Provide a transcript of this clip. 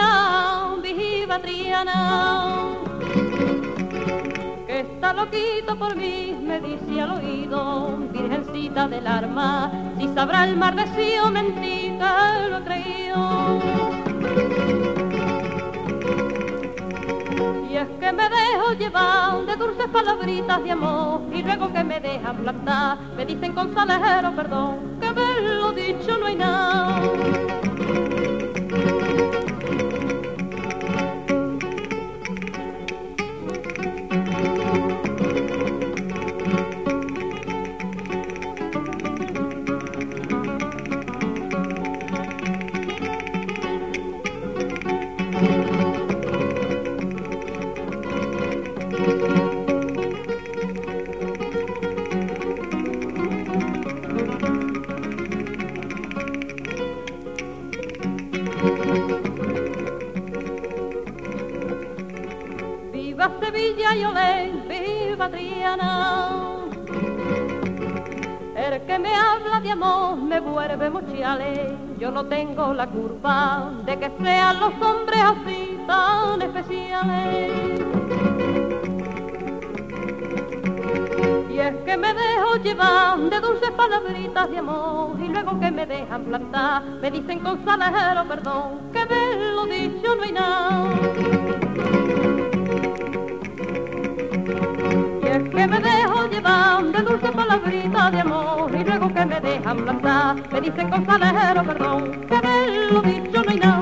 viva Triana, que está loquito por mí, me dice al oído, virgencita del arma, si sabrá el mar de sí o mentira, lo he creído. Y es que me dejo llevar de dulces palabritas de amor, y luego que me dejan plantar, me dicen con salero perdón, que haberlo dicho no hay nada. Viva Sevilla y olé, viva Triana. El que me habla de amor me vuelve mochiale. Yo no tengo la culpa de que sean los hombres así tan especiales. Y es que me dejo llevar de dulces palabritas de amor, y luego que me dejan plantar, me dicen con salero perdón, que de lo dicho no hay nada. Que me dejo llevar de dulce palabrita de amor, y luego que me dejan plantar, me dicen con salero perdón, que de lo dicho no hay nada.